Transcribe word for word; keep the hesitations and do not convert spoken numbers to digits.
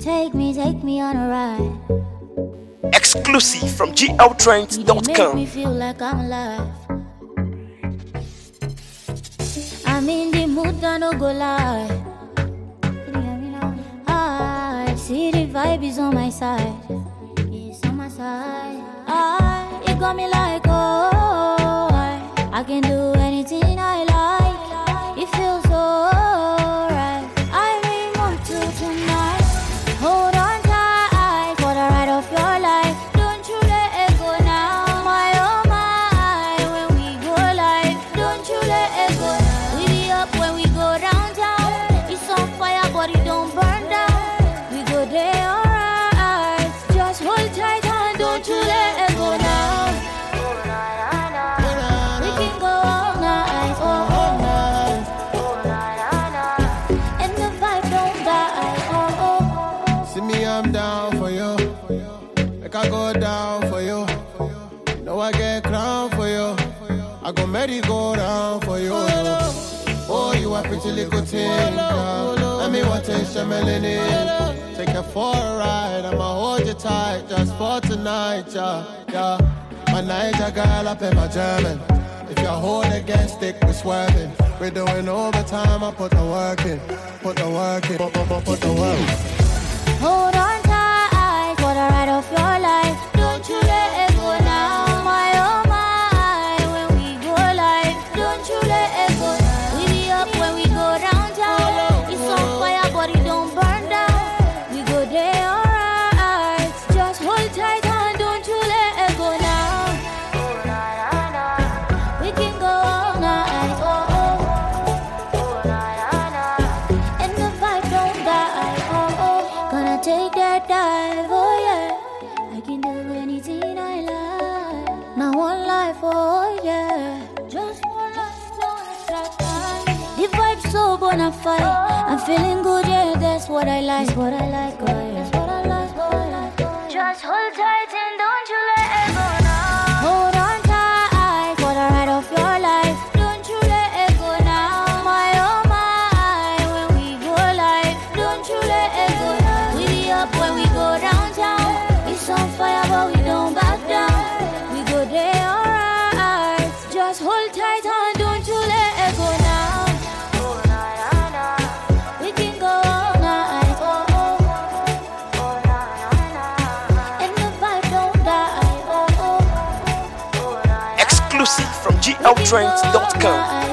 Take me, take me on a ride. Exclusive from G L Trends dot com. Make me feel like I'm alive. I'm in the mood, I no go lie. I see the vibe is on my side. It's on my side. I, it got me like, oh, I, I can do anything I like. It feels so right. I really want to tonight. Hold on tight for the ride of your life. Don't you let it go now. My oh my, when we go live. Don't you let it go now. We be up when we go downtown. It's on fire but it don't burn down. We go there alright. Just hold tight and don't you let it go now. We can go all night, oh, oh, night. And the vibe don't die, oh, oh. See me, I'm down for you. Make I go down for you. You know I get crown for you. I go merry go down for you. Oh, you a pretty little thing, girl. Let me want to taste your melanin. Take you for a ride. I'ma hold you tight just for tonight, yeah, yeah. My Niger girl up in my German. If you hold against it, we're swerving. We're doing overtime, I put the work in. Put the work in, put, put, put, put the work in. Hold on tight for the ride of your life. Don't you let it go now. My oh my, when we go live. Don't you let it go now. We be up when we go downtown. It's on fire but it don't burn down. We go there alright. Just hold tight and don't you let it go now. We can go all night, oh, oh. And the vibe don't die, oh, oh. Gonna take that dive, oh yeah. I can do anything I like. Now one life, oh yeah. Just one life, no lifetime. The vibe's so bona fide. I'm feeling good, yeah, that's what I like. That's what I like, oh yeah. That's what I like, oh yeah. Just hold tight and don't you let it go now. Hold on tight for the ride of your life. Don't you let it go now. My oh my, when we go live. Don't you let it go now. We be up when we go downtown. It's on fire but we don't back down. We go there alright. Just hold tight and don't you let it go now. We can go all night, oh, oh. And the vibe don't die, oh, oh. Exclusive from G L Trends dot com.